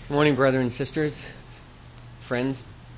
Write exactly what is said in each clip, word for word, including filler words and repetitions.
Good morning, brethren and sisters, friends.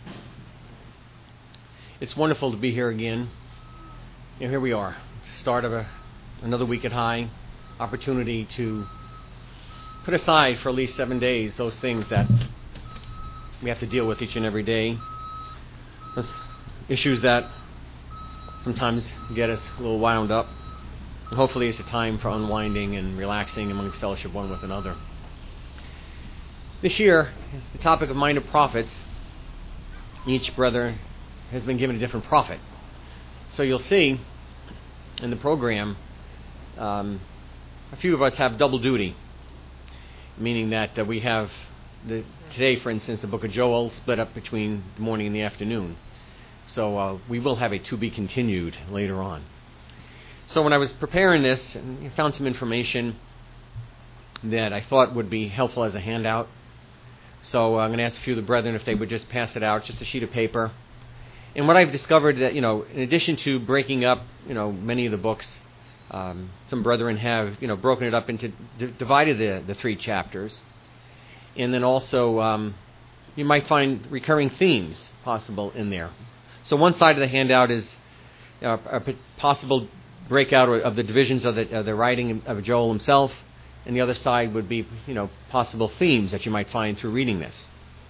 It's wonderful to be here again. And here we are, start of a, another week at High, opportunity to put aside for at least seven days those things that we have to deal with each and every day. Those issues that sometimes get us a little wound up. And hopefully it's a time for unwinding and relaxing amongst fellowship one with another. This year, the topic of Minor Prophets, each brother has been given a different prophet. So you'll see in the program, um, a few of us have double duty, meaning that uh, we have, the, today for instance, the book of Joel split up between the morning and the afternoon. So uh, we will have a to be continued later on. So when I was preparing this, I found some information that I thought would be helpful as a handout. So I'm going to ask a few of the brethren if they would just pass it out, just a sheet of paper. And what I've discovered that, you know, in addition to breaking up, you know, many of the books, um, some brethren have, you know, broken it up into, d- divided the, the three chapters. And then also, um, you might find recurring themes possible in there. So one side of the handout is uh, a possible breakout of the divisions of the, of the writing of Joel himself. And the other side would be, you know, possible themes that you might find through reading this.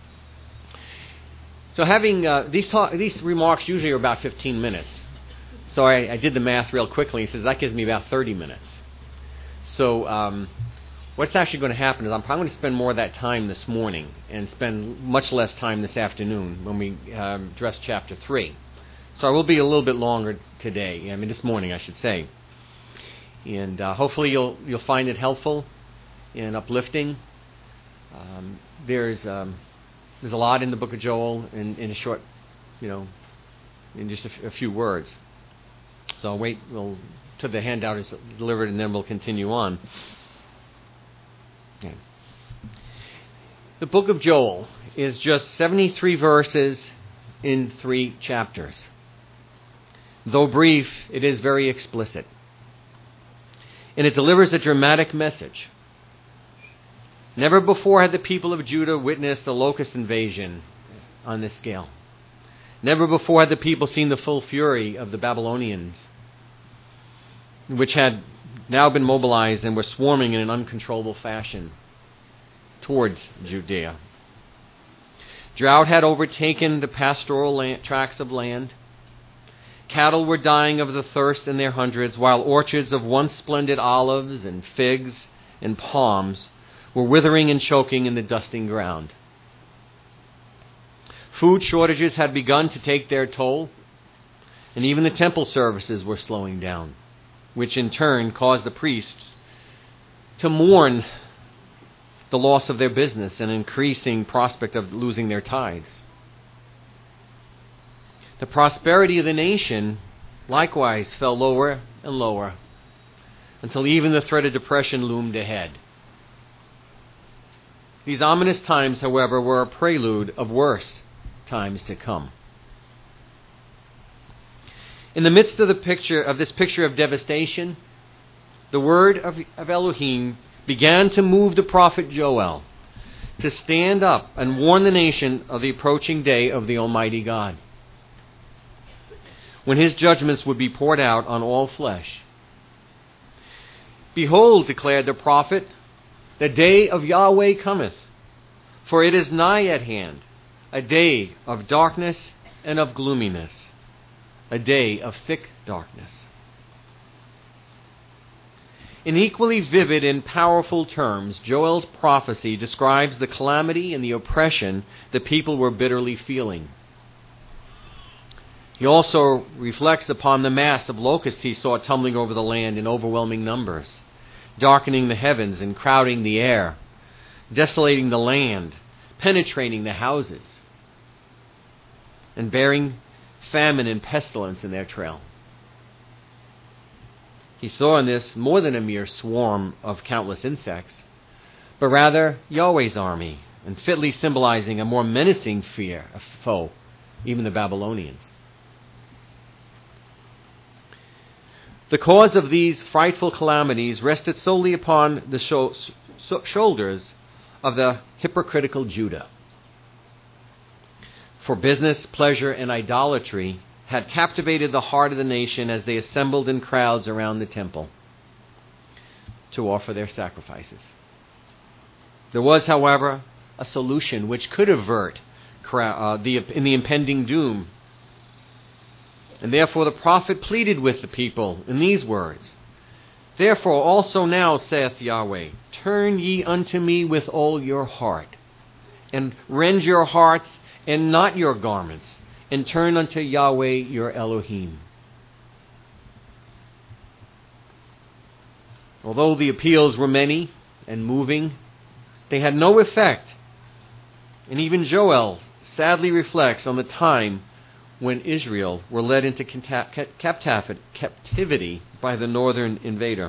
So having uh, these talk, these remarks usually are about fifteen minutes. So I, I did the math real quickly. He says that gives me about thirty minutes. So um, what's actually going to happen is I'm probably going to spend more of that time this morning and spend much less time this afternoon when we um, address chapter three. So I will be a little bit longer today. I mean, this morning, I should say. And uh, hopefully you'll you'll find it helpful and uplifting. Um, there's um, there's a lot in the book of Joel in, in a short, you know, in just a, f- a few words. So I'll wait we'll, till the handout is delivered, and then we'll continue on. Okay. The book of Joel is just seventy-three verses in three chapters. Though brief, it is very explicit. And it delivers a dramatic message. Never before had the people of Judah witnessed a locust invasion on this scale. Never before had the people seen the full fury of the Babylonians, which had now been mobilized and were swarming in an uncontrollable fashion towards Judea. Drought had overtaken the pastoral land, tracts of land. Cattle were dying of the thirst in their hundreds, while orchards of once splendid olives and figs and palms were withering and choking in the dusting ground. Food shortages had begun to take their toll, and even the temple services were slowing down, which in turn caused the priests to mourn the loss of their business and increasing prospect of losing their tithes. The prosperity of the nation likewise fell lower and lower until even the threat of depression loomed ahead. These ominous times, however, were a prelude of worse times to come. In the midst of the picture of this picture of devastation, the word of, of Elohim began to move the prophet Joel to stand up and warn the nation of the approaching day of the Almighty God, when his judgments would be poured out on all flesh. Behold, declared the prophet, the day of Yahweh cometh, for it is nigh at hand, a day of darkness and of gloominess, a day of thick darkness. In equally vivid and powerful terms, Joel's prophecy describes the calamity and the oppression the people were bitterly feeling. He also reflects upon the mass of locusts he saw tumbling over the land in overwhelming numbers, darkening the heavens and crowding the air, desolating the land, penetrating the houses, and bearing famine and pestilence in their trail. He saw in this more than a mere swarm of countless insects, but rather Yahweh's army, and fitly symbolizing a more menacing fear, a foe, even the Babylonians. The cause of these frightful calamities rested solely upon the sho- so- shoulders of the hypocritical Judah. For business, pleasure, and idolatry had captivated the heart of the nation as they assembled in crowds around the temple to offer their sacrifices. There was, however, a solution which could avert uh, the, in the impending doom. And therefore the prophet pleaded with the people in these words, "Therefore also now, saith Yahweh, turn ye unto me with all your heart, and rend your hearts and not your garments, and turn unto Yahweh your Elohim." Although the appeals were many and moving, they had no effect. And even Joel sadly reflects on the time when Israel were led into captivity by the northern invader.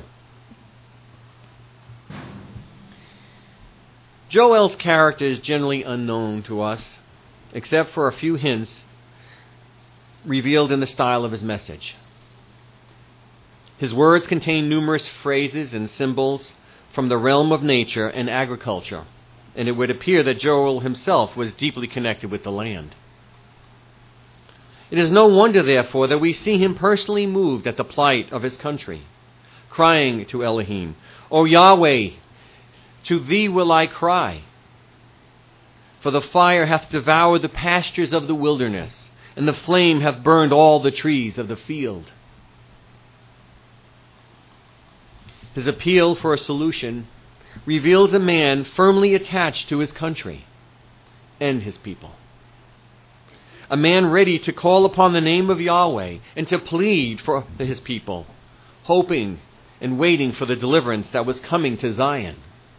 Joel's character is generally unknown to us, except for a few hints revealed in the style of his message. His words contain numerous phrases and symbols from the realm of nature and agriculture, and it would appear that Joel himself was deeply connected with the land. It is no wonder, therefore, that we see him personally moved at the plight of his country, crying to Elohim, "O Yahweh, to thee will I cry. For the fire hath devoured the pastures of the wilderness, and the flame hath burned all the trees of the field." His appeal for a solution reveals a man firmly attached to his country and his people. A man ready to call upon the name of Yahweh and to plead for his people, hoping and waiting for the deliverance that was coming to Zion.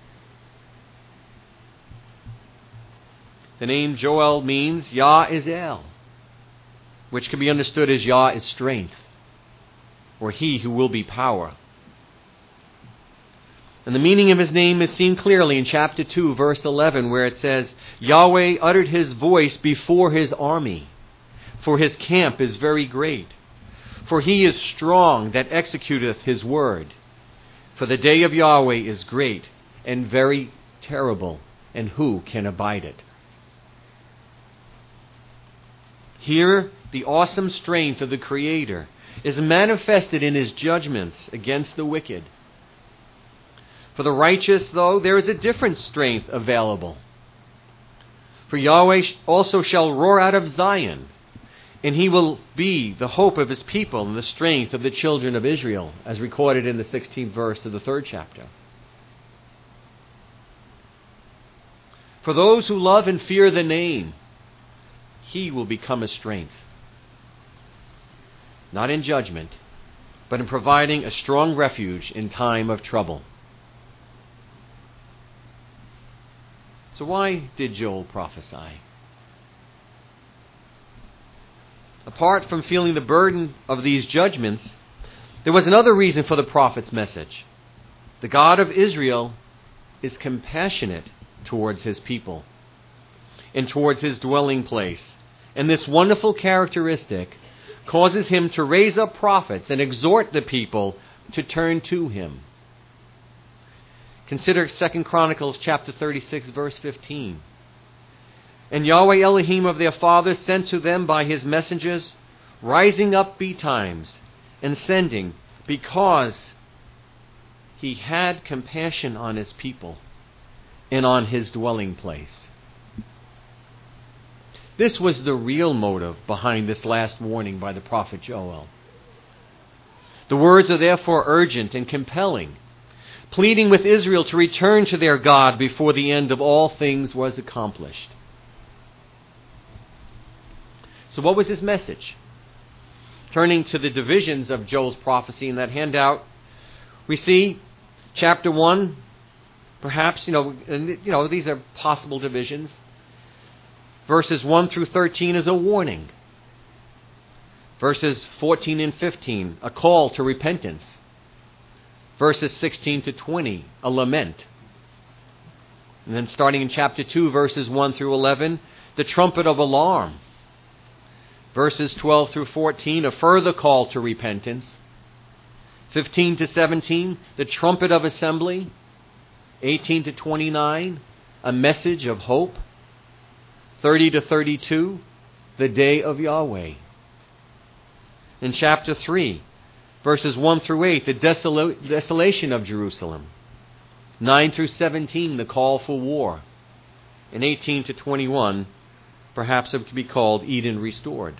The name Joel means Yah is El, which can be understood as Yah is strength, or he who will be power. And the meaning of his name is seen clearly in chapter two, verse eleven, where it says, "Yahweh uttered his voice before his army, for his camp is very great. For he is strong that executeth his word. For the day of Yahweh is great and very terrible, and who can abide it?" Here, the awesome strength of the Creator is manifested in his judgments against the wicked. For the righteous, though, there is a different strength available. For Yahweh also shall roar out of Zion, and he will be the hope of his people and the strength of the children of Israel, as recorded in the sixteenth verse of the third chapter. For those who love and fear the name, he will become a strength. Not in judgment, but in providing a strong refuge in time of trouble. So why did Joel prophesy? Apart from feeling the burden of these judgments, there was another reason for the prophet's message. The God of Israel is compassionate towards his people and towards his dwelling place. And this wonderful characteristic causes him to raise up prophets and exhort the people to turn to him. Consider Second Chronicles chapter thirty-six, verse fifteen. "And Yahweh Elohim of their fathers sent to them by his messengers, rising up betimes and sending, because he had compassion on his people and on his dwelling place." This was the real motive behind this last warning by the prophet Joel. The words are therefore urgent and compelling, pleading with Israel to return to their God before the end of all things was accomplished. So what was his message? Turning to the divisions of Joel's prophecy in that handout, we see chapter one, perhaps, you know, and, you know, these are possible divisions. Verses one through thirteen is a warning. Verses fourteen and fifteen, a call to repentance. Verses sixteen to twenty, a lament. And then starting in chapter two, verses one through eleven, the trumpet of alarm. Verses twelve through fourteen, a further call to repentance. fifteen to seventeen, the trumpet of assembly. eighteen to twenty-nine, a message of hope. thirty to thirty-two, the day of Yahweh. In chapter three, verses one through eight, the desola- desolation of Jerusalem. nine through seventeen, the call for war. And eighteen to twenty-one, perhaps it could be called Eden restored.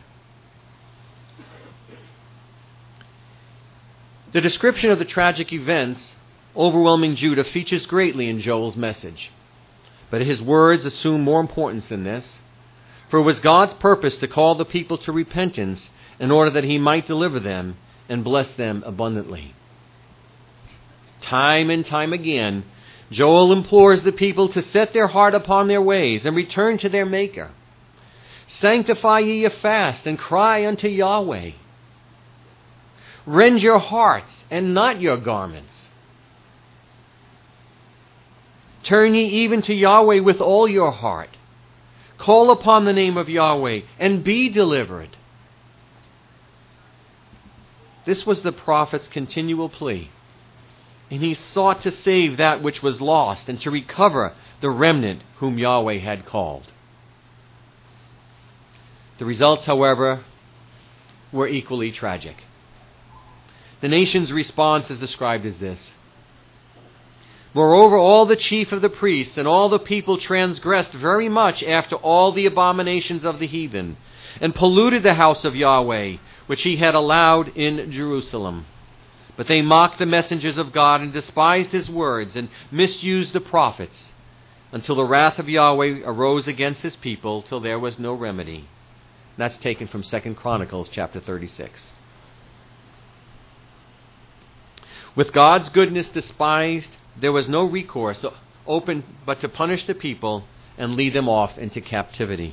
The description of the tragic events overwhelming Judah features greatly in Joel's message. But his words assume more importance than this, for it was God's purpose to call the people to repentance in order that he might deliver them and bless them abundantly. Time and time again, Joel implores the people to set their heart upon their ways and return to their Maker. Sanctify ye a fast and cry unto Yahweh. Rend your hearts and not your garments. Turn ye even to Yahweh with all your heart. Call upon the name of Yahweh and be delivered. This was the prophet's continual plea. And he sought to save that which was lost and to recover the remnant whom Yahweh had called. The results, however, were equally tragic. The nation's response is described as this. Moreover, all the chief of the priests and all the people transgressed very much after all the abominations of the heathen, and polluted the house of Yahweh, which he had allowed in Jerusalem. But they mocked the messengers of God and despised his words and misused the prophets, until the wrath of Yahweh arose against his people, till there was no remedy. That's taken from Second Chronicles chapter thirty-six. With God's goodness despised, there was no recourse open but to punish the people and lead them off into captivity.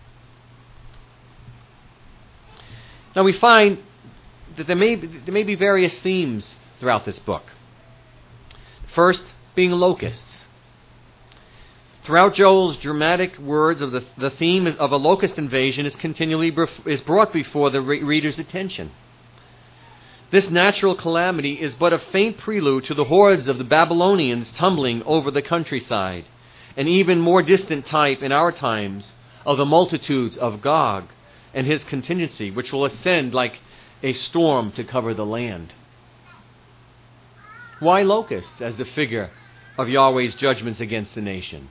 Now we find that there may be, there may be various themes throughout this book. First, being locusts. Throughout Joel's dramatic words, of the, the theme of a locust invasion is continually is brought before the reader's attention. This natural calamity is but a faint prelude to the hordes of the Babylonians tumbling over the countryside, an even more distant type in our times of the multitudes of Gog and his contingency, which will ascend like a storm to cover the land. Why locusts as the figure of Yahweh's judgments against the nation?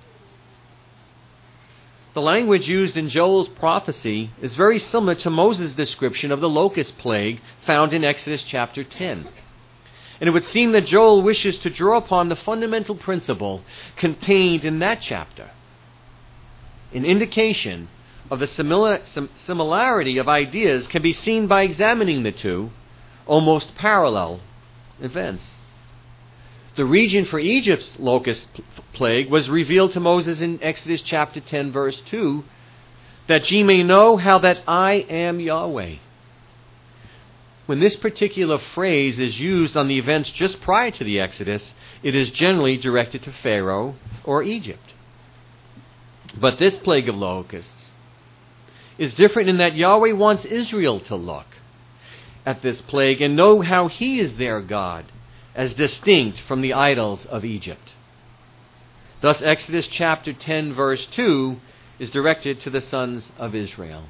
The language used in Joel's prophecy is very similar to Moses' description of the locust plague found in Exodus chapter ten. And it would seem that Joel wishes to draw upon the fundamental principle contained in that chapter. An indication of the similar, similarity of ideas can be seen by examining the two almost parallel events. The region for Egypt's locust plague was revealed to Moses in Exodus chapter ten, verse two, that ye may know how that I am Yahweh. When this particular phrase is used on the events just prior to the Exodus, it is generally directed to Pharaoh or Egypt. But this plague of locusts is different in that Yahweh wants Israel to look at this plague and know how he is their God, as distinct from the idols of Egypt. Thus, Exodus chapter ten, verse two is directed to the sons of Israel.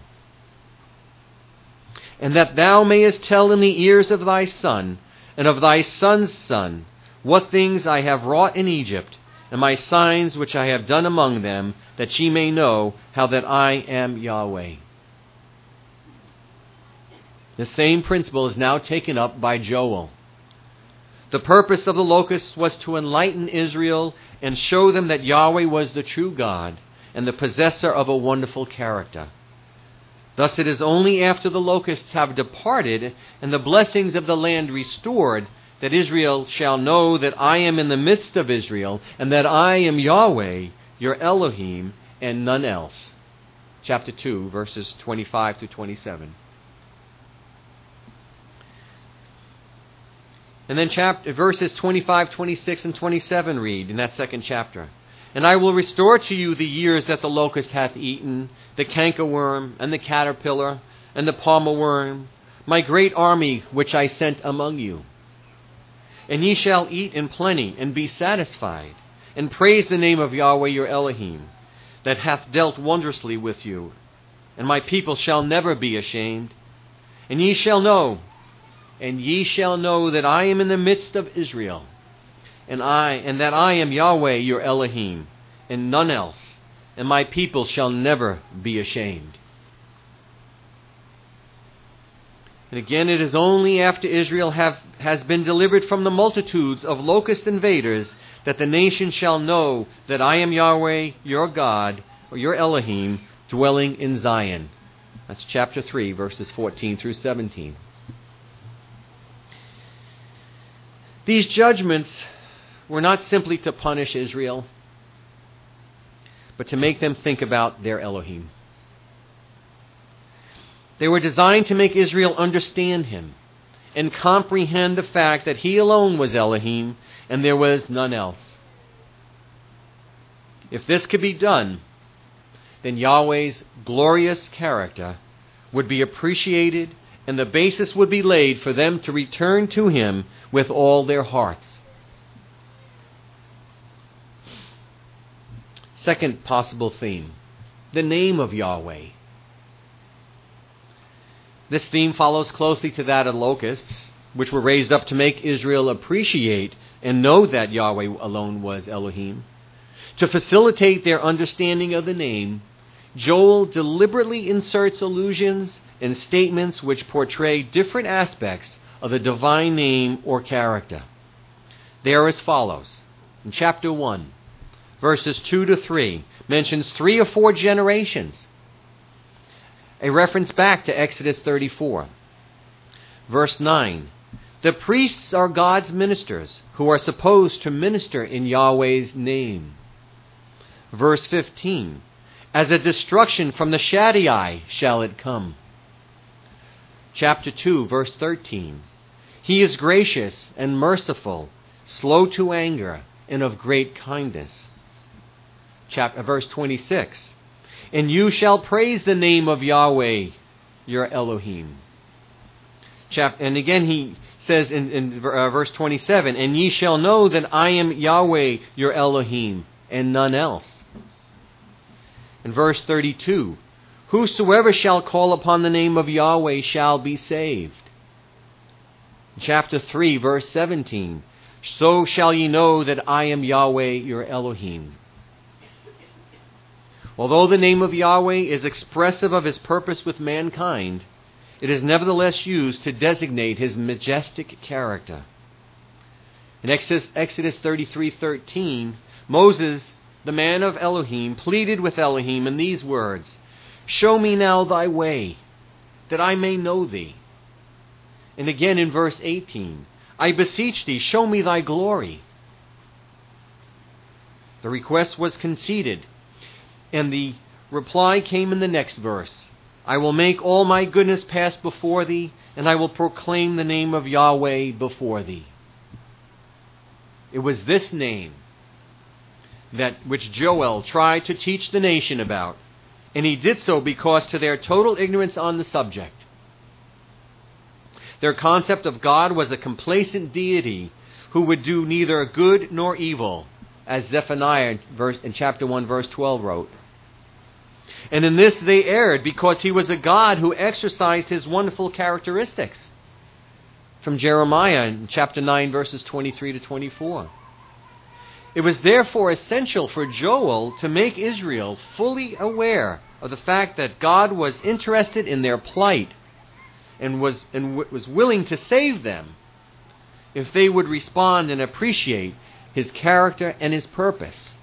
And that thou mayest tell in the ears of thy son, and of thy son's son, what things I have wrought in Egypt, and my signs which I have done among them, that ye may know how that I am Yahweh. The same principle is now taken up by Joel. The purpose of the locusts was to enlighten Israel and show them that Yahweh was the true God and the possessor of a wonderful character. Thus it is only after the locusts have departed and the blessings of the land restored that Israel shall know that I am in the midst of Israel and that I am Yahweh, your Elohim, and none else. Chapter two, verses twenty-five to twenty-seven. And then chapter, verses twenty-five, twenty-six, and twenty-seven read in that second chapter. And I will restore to you the years that the locust hath eaten, the cankerworm, and the caterpillar, and the palmer worm, my great army which I sent among you. And ye shall eat in plenty, and be satisfied, and praise the name of Yahweh your Elohim, that hath dealt wondrously with you. And my people shall never be ashamed. And ye shall know, and ye shall know that I am in the midst of Israel, and I, and that I am Yahweh your Elohim, and none else, and my people shall never be ashamed. And again, it is only after Israel have, has been delivered from the multitudes of locust invaders that the nation shall know that I am Yahweh your God, or your Elohim, dwelling in Zion. That's chapter three, verses fourteen through seventeen. These judgments were not simply to punish Israel, but to make them think about their Elohim. They were designed to make Israel understand him and comprehend the fact that he alone was Elohim and there was none else. If this could be done, then Yahweh's glorious character would be appreciated and the basis would be laid for them to return to him with all their hearts. Second possible theme, the name of Yahweh. This theme follows closely to that of locusts, which were raised up to make Israel appreciate and know that Yahweh alone was Elohim. To facilitate their understanding of the name, Joel deliberately inserts allusions and statements which portray different aspects of the divine name or character. They are as follows. In chapter one, verses two to three, mentions three or four generations. A reference back to Exodus thirty-four. Verse nine, the priests are God's ministers who are supposed to minister in Yahweh's name. Verse fifteen, as a destruction from the Shaddai shall it come. Chapter two, verse thirteen, he is gracious and merciful, slow to anger, and of great kindness. Chapter, verse twenty-six, and you shall praise the name of Yahweh, your Elohim. Chapter, and again he says in, in uh, verse twenty-seven, and ye shall know that I am Yahweh, your Elohim, and none else. In verse thirty-two, whosoever shall call upon the name of Yahweh shall be saved. Chapter three, verse seventeen, so shall ye know that I am Yahweh, your Elohim. Although the name of Yahweh is expressive of his purpose with mankind, it is nevertheless used to designate his majestic character. In Exodus, Exodus thirty-three thirteen, Moses, the man of Elohim, pleaded with Elohim in these words, show me now thy way, that I may know thee. And again in verse eighteen, I beseech thee, show me thy glory. The request was conceded, and the reply came in the next verse. I will make all my goodness pass before thee, and I will proclaim the name of Yahweh before thee. It was this name that which Joel tried to teach the nation about, and he did so because to their total ignorance on the subject. Their concept of God was a complacent deity who would do neither good nor evil, as Zephaniah in chapter one, verse twelve wrote. And in this they erred because he was a God who exercised his wonderful characteristics. From Jeremiah in chapter nine, verses twenty-three to twenty-four. It was therefore essential for Joel to make Israel fully aware of the fact that God was interested in their plight and was, and w- was willing to save them if they would respond and appreciate his character and his purpose.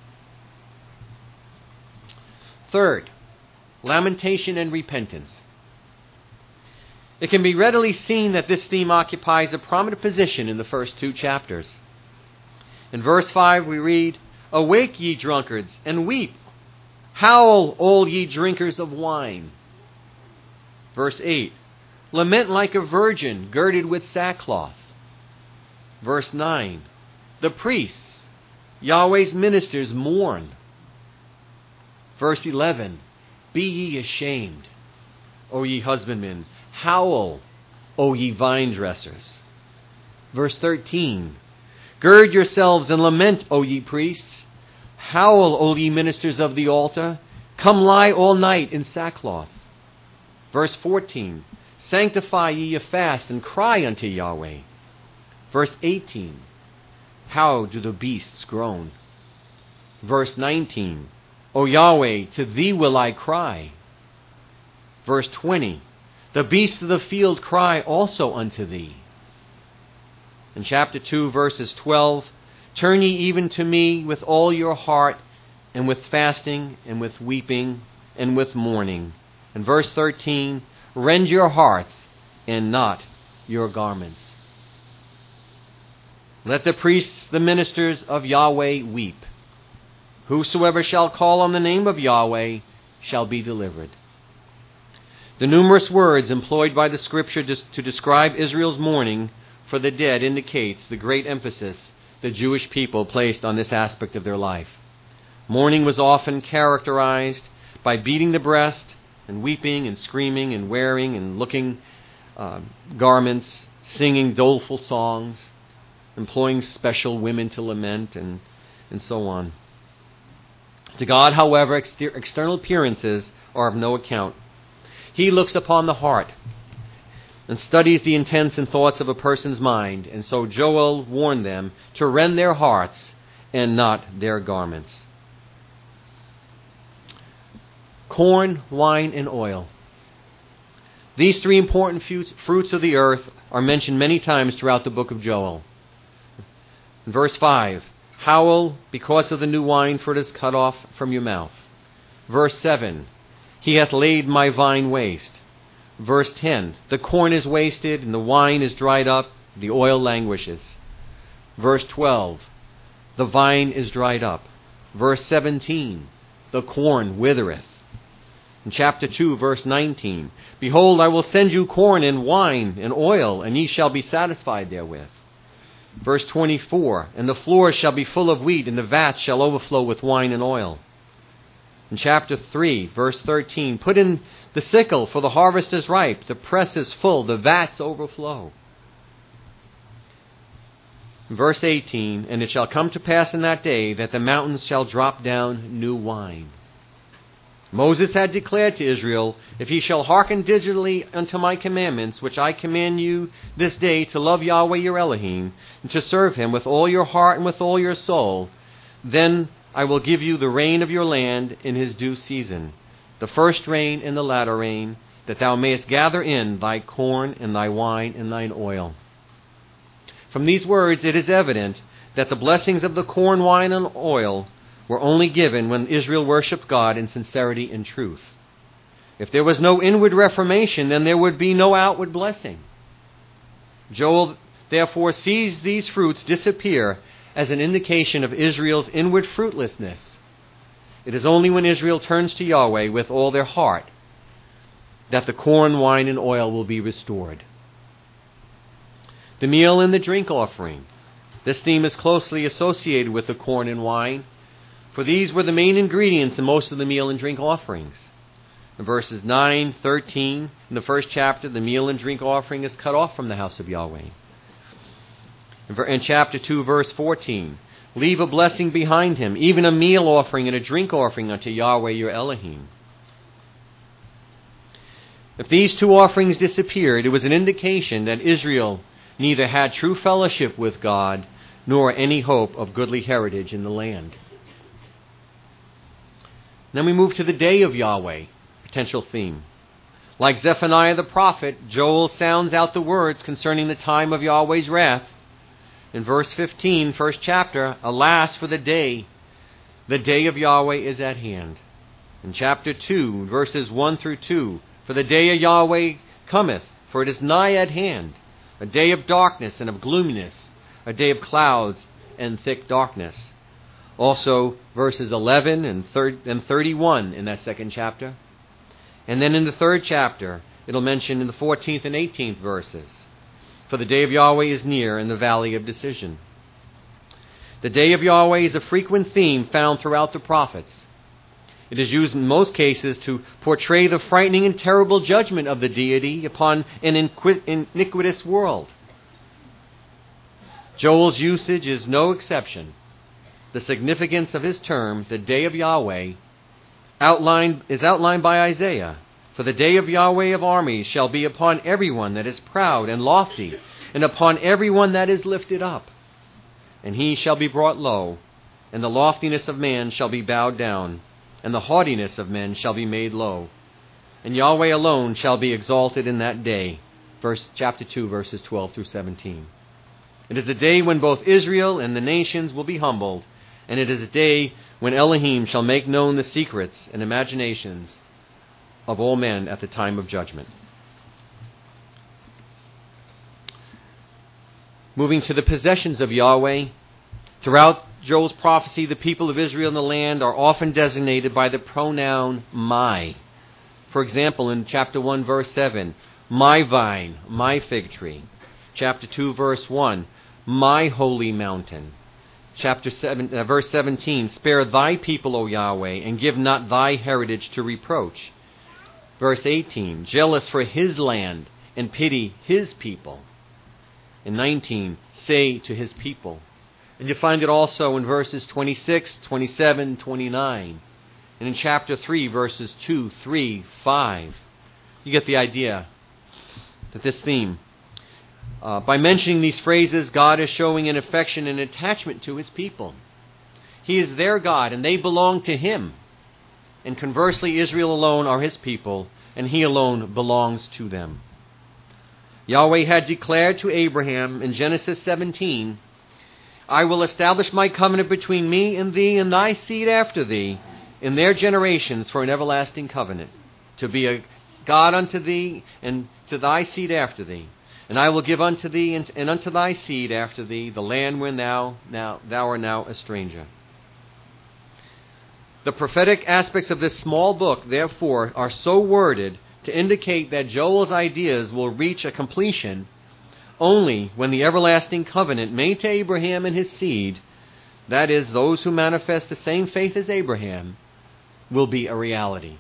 Third, lamentation and repentance. It can be readily seen that this theme occupies a prominent position in the first two chapters. In verse five we read, awake ye drunkards, and weep. Howl, all ye drinkers of wine. Verse eight, lament like a virgin girded with sackcloth. Verse nine, the priests, Yahweh's ministers, mourn. Verse eleven, be ye ashamed, O ye husbandmen. Howl, O ye vine dressers. Verse thirteen, Gird yourselves and lament, O ye priests. Howl, O ye ministers of the altar. Come lie all night in sackcloth. Verse fourteen. Sanctify ye a fast and cry unto Yahweh. Verse eighteen. How do the beasts groan? Verse nineteen. O Yahweh, to thee will I cry. Verse twenty. The beasts of the field cry also unto thee. In chapter two, verses twelve, turn ye even to me with all your heart, and with fasting, and with weeping, and with mourning. And verse thirteen, rend your hearts, and not your garments. Let the priests, the ministers of Yahweh, weep. Whosoever shall call on the name of Yahweh shall be delivered. The numerous words employed by the Scripture to describe Israel's mourning for the dead indicates the great emphasis the Jewish people placed on this aspect of their life. Mourning was often characterized by beating the breast and weeping and screaming and wearing and looking uh, garments, singing doleful songs, employing special women to lament, and, and so on. To God, however, exter- external appearances are of no account. He looks upon the heart and studies the intents and thoughts of a person's mind. And so Joel warned them to rend their hearts and not their garments. Corn, wine, and oil. These three important fruits of the earth are mentioned many times throughout the book of Joel. In verse five, howl because of the new wine, for it is cut off from your mouth. Verse seven, he hath laid my vine waste. Verse ten, the corn is wasted, and the wine is dried up, the oil languishes. Verse twelve, the vine is dried up. Verse seventeen, the corn withereth. In chapter two, verse nineteen, behold, I will send you corn and wine and oil, and ye shall be satisfied therewith. Verse twenty-four, and the floor shall be full of wheat, and the vats shall overflow with wine and oil. In chapter three, verse thirteen, put in the sickle, for the harvest is ripe, the press is full, the vats overflow. In verse eighteen, and it shall come to pass in that day that the mountains shall drop down new wine. Moses had declared to Israel, if ye shall hearken diligently unto my commandments, which I command you this day, to love Yahweh your Elohim, and to serve him with all your heart and with all your soul, then I will give you the rain of your land in his due season, the first rain and the latter rain, that thou mayest gather in thy corn and thy wine and thine oil. From these words it is evident that the blessings of the corn, wine, and oil were only given when Israel worshipped God in sincerity and truth. If there was no inward reformation, then there would be no outward blessing. Joel therefore sees these fruits disappear as an indication of Israel's inward fruitlessness. It is only when Israel turns to Yahweh with all their heart that the corn, wine, and oil will be restored. The meal and the drink offering. This theme is closely associated with the corn and wine, for these were the main ingredients in most of the meal and drink offerings. In verses nine, thirteen, in the first chapter, the meal and drink offering is cut off from the house of Yahweh. In chapter two, verse fourteen, leave a blessing behind him, even a meal offering and a drink offering unto Yahweh your Elohim. If these two offerings disappeared, it was an indication that Israel neither had true fellowship with God nor any hope of goodly heritage in the land. Then we move to the day of Yahweh, potential theme. Like Zephaniah the prophet, Joel sounds out the words concerning the time of Yahweh's wrath. In verse fifteen, first chapter, alas for the day, the day of Yahweh is at hand. In chapter two, verses one through two, for the day of Yahweh cometh, for it is nigh at hand, a day of darkness and of gloominess, a day of clouds and thick darkness. Also, verses eleven and thirty-one in that second chapter. And then in the third chapter, it'll mention in the fourteenth and eighteenth verses, for the day of Yahweh is near in the valley of decision. The day of Yahweh is a frequent theme found throughout the prophets. It is used in most cases to portray the frightening and terrible judgment of the deity upon an iniquitous world. Joel's usage is no exception. The significance of his term, the day of Yahweh, outlined, is outlined by Isaiah. For the day of Yahweh of armies shall be upon everyone that is proud and lofty, and upon everyone that is lifted up. And he shall be brought low, and the loftiness of man shall be bowed down, and the haughtiness of men shall be made low. And Yahweh alone shall be exalted in that day. Verse, chapter two, verses twelve through seventeen. It is a day when both Israel and the nations will be humbled, and it is a day when Elohim shall make known the secrets and imaginations of all men at the time of judgment. Moving to the possessions of Yahweh, throughout Joel's prophecy, the people of Israel and the land are often designated by the pronoun my. For example, in chapter one, verse seven, my vine, my fig tree. Chapter two, verse one, my holy mountain. Chapter seven, uh, verse seventeen, spare thy people, O Yahweh, and give not thy heritage to reproach. Verse eighteen, jealous for his land, and pity his people. And nineteen, say to his people. And you find it also in verses twenty-six, twenty-seven, twenty-nine. And in chapter three, verses two, three, five. You get the idea that this theme, uh, by mentioning these phrases, God is showing an affection and attachment to his people. He is their God, and they belong to him. And conversely, Israel alone are his people, and he alone belongs to them. Yahweh had declared to Abraham in Genesis seventeen, I will establish my covenant between me and thee and thy seed after thee in their generations for an everlasting covenant, to be a God unto thee and to thy seed after thee. And I will give unto thee and, and unto thy seed after thee the land where thou, now, thou art now a stranger. The prophetic aspects of this small book, therefore, are so worded to indicate that Joel's ideas will reach a completion only when the everlasting covenant made to Abraham and his seed, that is, those who manifest the same faith as Abraham, will be a reality.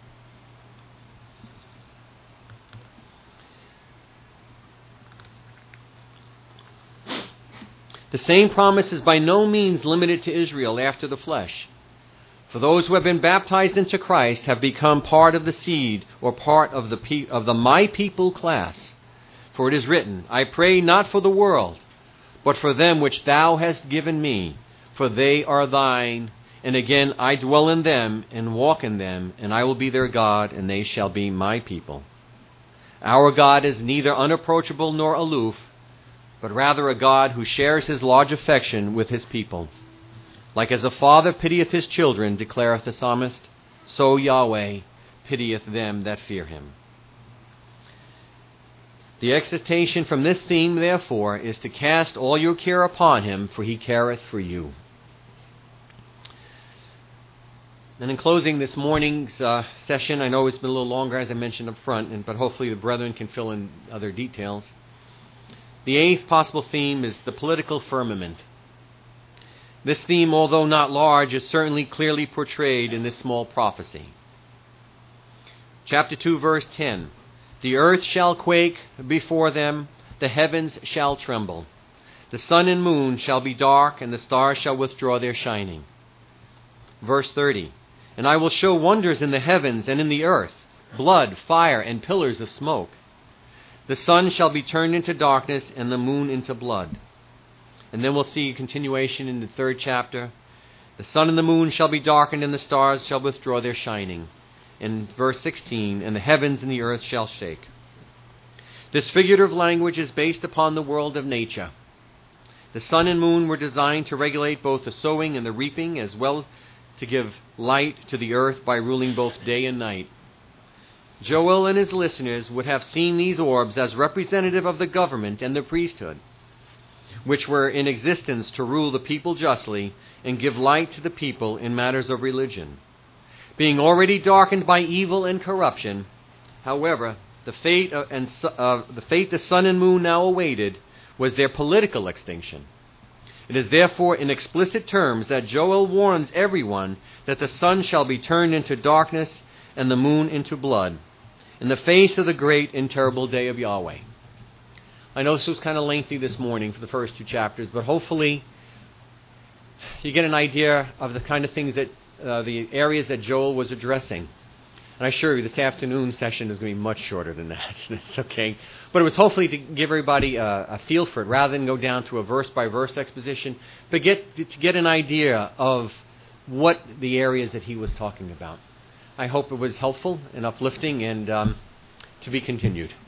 The same promise is by no means limited to Israel after the flesh. For those who have been baptized into Christ have become part of the seed or part of the pe- of the my people class. For it is written, I pray not for the world, but for them which thou hast given me, for they are thine. And again, I dwell in them and walk in them, and I will be their God, and they shall be my people. Our God is neither unapproachable nor aloof, but rather a God who shares his large affection with his people. Like as a father pitieth his children, declareth the psalmist, so Yahweh pitieth them that fear him. The exhortation from this theme, therefore, is to cast all your care upon him, for he careth for you. And in closing this morning's uh, session, I know it's been a little longer, as I mentioned up front, and, but hopefully the brethren can fill in other details. The eighth possible theme is the political firmament. This theme, although not large, is certainly clearly portrayed in this small prophecy. Chapter two, verse ten. The earth shall quake before them, the heavens shall tremble. The sun and moon shall be dark, and the stars shall withdraw their shining. Verse thirty. And I will show wonders in the heavens and in the earth, blood, fire, and pillars of smoke. The sun shall be turned into darkness, and the moon into blood. And then we'll see a continuation in the third chapter. The sun and the moon shall be darkened, and the stars shall withdraw their shining. In verse sixteen, and the heavens and the earth shall shake. This figurative language is based upon the world of nature. The sun and moon were designed to regulate both the sowing and the reaping, as well as to give light to the earth by ruling both day and night. Joel and his listeners would have seen these orbs as representative of the government and the priesthood, which were in existence to rule the people justly and give light to the people in matters of religion. Being already darkened by evil and corruption, however, the fate of, and uh, the fate the sun and moon now awaited was their political extinction. It is therefore in explicit terms that Joel warns everyone that the sun shall be turned into darkness and the moon into blood in the face of the great and terrible day of Yahweh. I know this was kind of lengthy this morning for the first two chapters, but hopefully you get an idea of the kind of things that, uh, the areas that Joel was addressing. And I assure you, this afternoon session is going to be much shorter than that. It's okay. But it was hopefully to give everybody a, a feel for it, rather than go down to a verse-by-verse exposition, but get to get an idea of what the areas that he was talking about. I hope it was helpful and uplifting, and um, to be continued.